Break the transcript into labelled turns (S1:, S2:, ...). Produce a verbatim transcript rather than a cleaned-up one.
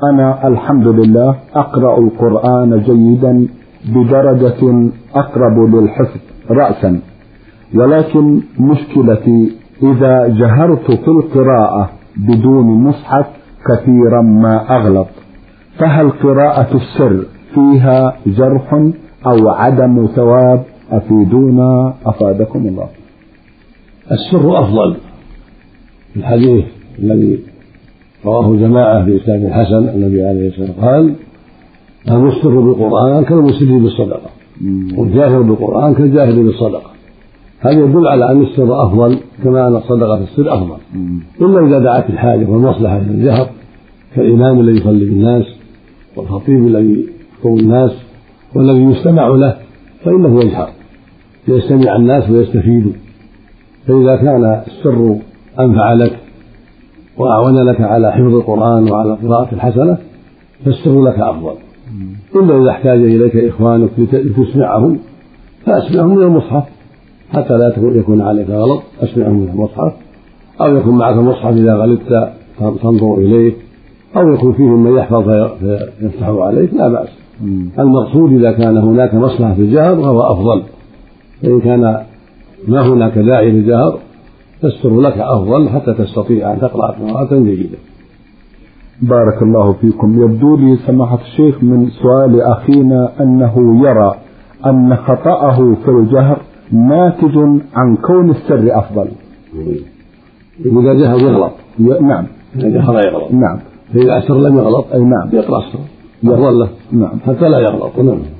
S1: أنا الحمد لله أقرأ القرآن جيدا بدرجة أقرب للحفظ رأسا، ولكن مشكلتي إذا جهرت في القراءة بدون مصحف كثيرا ما أغلط، فهل قراءة السر فيها جرح أو عدم ثواب؟ أفيدونا أفادكم الله.
S2: السر أفضل. الحديث الذي رواه جماعة بإسناد حسن النبي عليه الصلاة والسلام قال: المسر بالقرآن كالمسر بالصدقة، والجاهر بالقرآن كالجاهر بالصدقة. هذا يدل على أن السر أفضل، كما أن الصدقة في السر أفضل، إلا إذا دعت الحاجة والمصلحة إلى الجهر، كالإمام الذي يصلي بالناس والخطيب الذي يخطب الناس والذي يستمع له، فإنه يجهر ليستمع الناس ويستفيدوا. فإذا كان السر أنفع لك وأعون لك على حفظ القرآن وعلى قراءة الحسنة فالسر لك أفضل، إلا إذا احتاج إليك إخوانك لتسمعهم فأسمعهم من المصحف حتى لا يكون عليك غلط، أسمعهم من المصحف، أو يكون معك مصحف إذا غلبت تنظر إليه، أو يكون فيهم من يحفظ فيفتحه عليك، لا بأس. المقصود إذا كان هناك مصلحة في الجهر فهو أفضل، فإن كان ما هناك داعي للجهر فالسر لك أفضل حتى تستطيع أن تقرأ قراءة جيدة.
S1: بارك الله فيكم. يبدو لي سماحة الشيخ من سؤال أخينا أنه يرى أن خطأه في الجهر ناتج عن كون السر أفضل.
S2: إذا جهر يغلط.
S1: نعم.
S2: إذا جهر يغلط.
S1: نعم.
S2: فإذا السر لم يغلط
S1: أي نعم
S2: يقرأ السر أفضل له.
S1: نعم.
S2: حتى لا يغلط. نعم.